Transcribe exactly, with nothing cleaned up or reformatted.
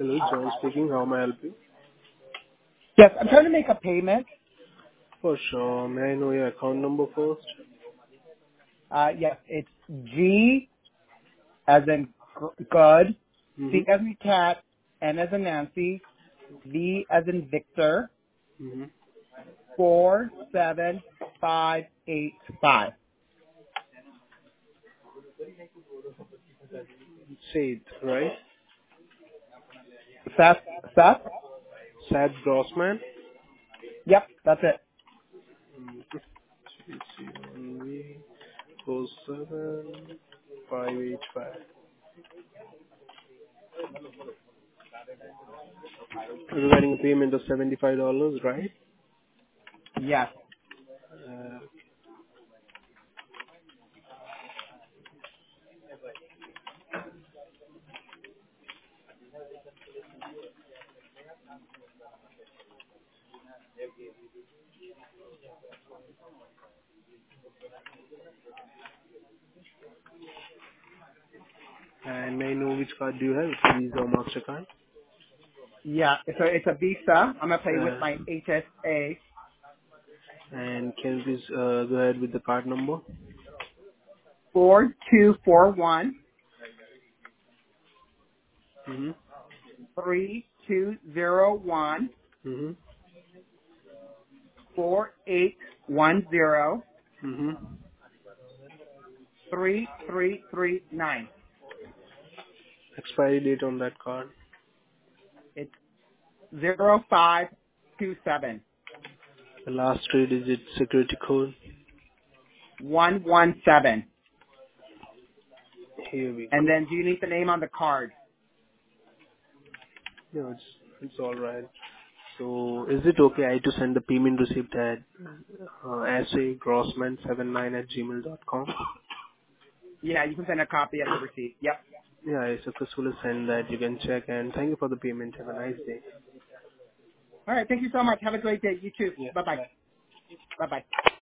Hello, John speaking. How may I help you? Yes, I'm trying to make a payment. For sure. May I know your account number first? Uh, yes, it's G as in g- good, Mm-hmm. C as in cat, N as in Nancy, V as in Victor, Mm-hmm. four seven five eight five. Say it, right? Seth, Seth? Sad Grossman. Yep, that's it. Four seven five eight five. Regarding a payment of seventy-five dollars, right? Yes. Uh, and may I know which card do you have? It's a Visa or MasterCard? Yeah, it's a, it's a Visa. I'm going to pay with Uh, my H S A, and can you please uh, go ahead with the card number? four two four one Mm-hmm. three two zero one Mm-hmm. four eight one zero Mm-hmm. three three three nine. Expiry date on that card. It's zero five two seven The last three digit security code. one one seven. Here we And go. then do you need the name on the card? No, it's it's all right. So is it okay I to send the payment receipt at uh, sagrossman seven nine at gmail dot com? Yeah, you can send a copy of the receipt. Yep. Yeah, I successfully send that. You can check, and thank you for the payment. Have a nice day. All right. Thank you so much. Have a great day. You too. Yeah, Bye bye. bye. Bye bye.